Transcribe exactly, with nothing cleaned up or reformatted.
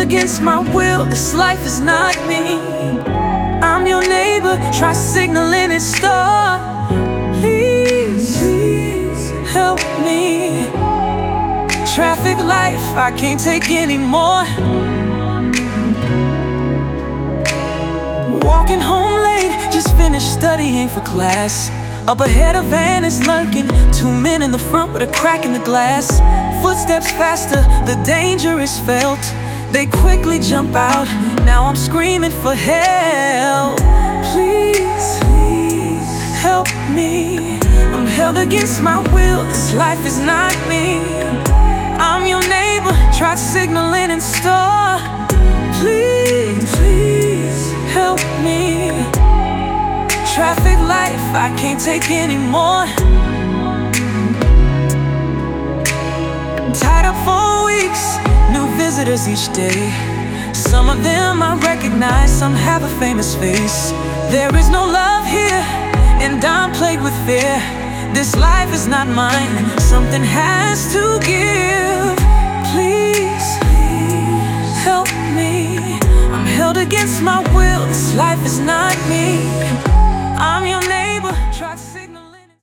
against my will, this life is not me. I'm your neighbor, try signaling and stop. Please, please help me. Traffic life, I can't take anymore. Walking home late, just finished studying for class. Up ahead, a van is lurking, two men in the front with a crack in the glass. Footsteps faster, the danger is felt. They quickly jump out, now I'm screaming for help. Please, please help me. I'm held against my will, this life is not me. I'm your neighbor, tried signaling and stop. Please, please help me. Traffic life, I can't take anymore. Tied up for weeks, new visitors each day. Some of them I recognize, some have a famous face. There is no love here, and I'm plagued with fear. This life is not mine, something has to give. Please, please help me. I'm held against my will, this life is not me. I'm your neighbor, try to see